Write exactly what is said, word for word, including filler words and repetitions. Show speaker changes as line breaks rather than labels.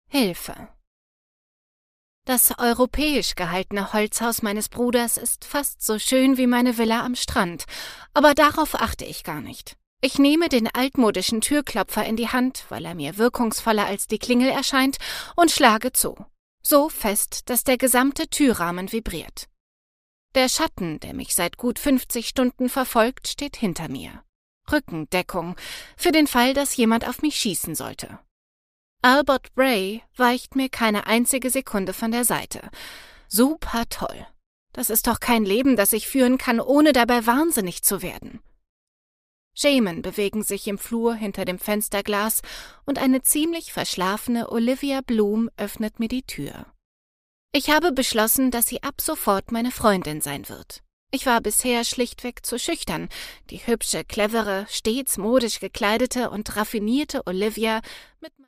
Hilfe. Das europäisch gehaltene Holzhaus meines Bruders ist fast so schön wie meine Villa am Strand, aber darauf achte ich gar nicht. Ich nehme den altmodischen Türklopfer in die Hand, weil er mir wirkungsvoller als die Klingel erscheint, und schlage zu. So fest, dass der gesamte Türrahmen vibriert. Der Schatten, der mich seit gut fünfzig Stunden verfolgt, steht hinter mir. Rückendeckung, für den Fall, dass jemand auf mich schießen sollte. Albert Bray weicht mir keine einzige Sekunde von der Seite. Super toll. Das ist doch kein Leben, das ich führen kann, ohne dabei wahnsinnig zu werden. Shaman bewegen sich im Flur hinter dem Fensterglas und eine ziemlich verschlafene Olivia Bloom öffnet mir die Tür. Ich habe beschlossen, dass sie ab sofort meine Freundin sein wird. Ich war bisher schlichtweg zu schüchtern, die hübsche, clevere, stets modisch gekleidete und raffinierte Olivia mit